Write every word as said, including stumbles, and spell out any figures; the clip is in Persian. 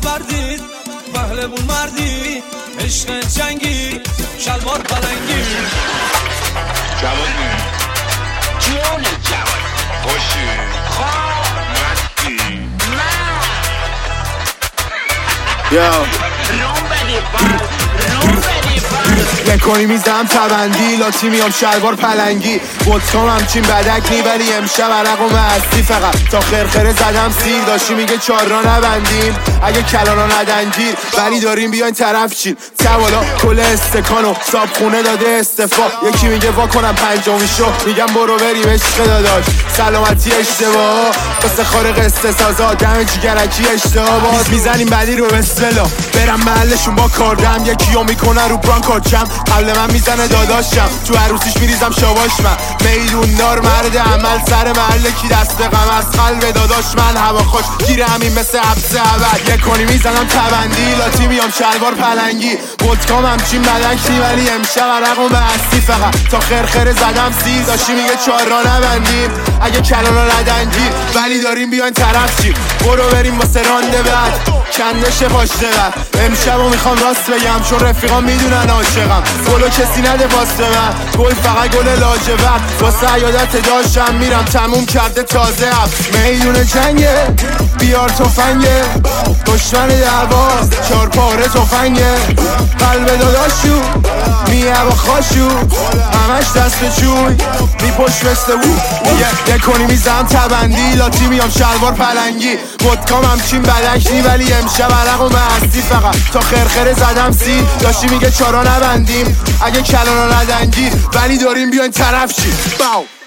نبردید پهلوون مردی عشق جنگی شلوار پلنگی جوانی جون جوان خوشی خواه مستی یا روم بدی بر روم بدی بر نکنی میزم تبندی لاتی میام شلوار پلنگی بودکام همچین بدک نی ولی امشب عرق و مستی فقط تا خرخره زدم سیر داشتی میگه چار را نبندیم اگه کلانا ندنگیر ولی داریم بیاین طرف چین توالا کل استکانو صاب خونه داده استفا یکی میگه وا کنم پنجمی شو میگم برو بریم عشق داداش سلامتی اشتباه واسه خارق استسازا دم جیگرکی اشتباه باز میزنیم بعدی رو بسلا برم محلشون با کاردم یکیو میکنه رو برانکارچم قبل من میزنه داداشم تو عروسیش میریزم شواش من میدون دار مرد عمل سر محله کی دست غم از قلب داداش من هوا خوش گیره همین مثل حبس عبد یکونی میزنم تبندی لاتی میام شلوار پلنگی بودکام همچین بدک نی ولی امشب عرق و بستی فقط تا خرخره زدم سیر داشتی میگه چار را نبندیم اگه کلانا ندنگیر ولی داریم بیاین طرف چیم برو بریم واسه رانده بعد کندش پاشته بعد امشبو میخوام راست بگم چون رفیقام میدونن عاشقم گلو کسی نده واسه من گل فقط گل لاجورد واسه عیادت داشتم میرم تموم کرده تازه اب میدون جنگه بیار تفنگه دشمن دعوا چار پاره تفنگه قلب داداشو میه با خاشو همش دست چوی میپشت مثل او یکونی میزم تبندی لاتی میام شلوار پلنگی بودکام همچین بدک نی ولی امشب عرق و مستی فقط تا خرخره زدم سی داشتی میگه چارا نبندیم اگه کلانا ندنگیر ولی داریم بیاین طرف چی باو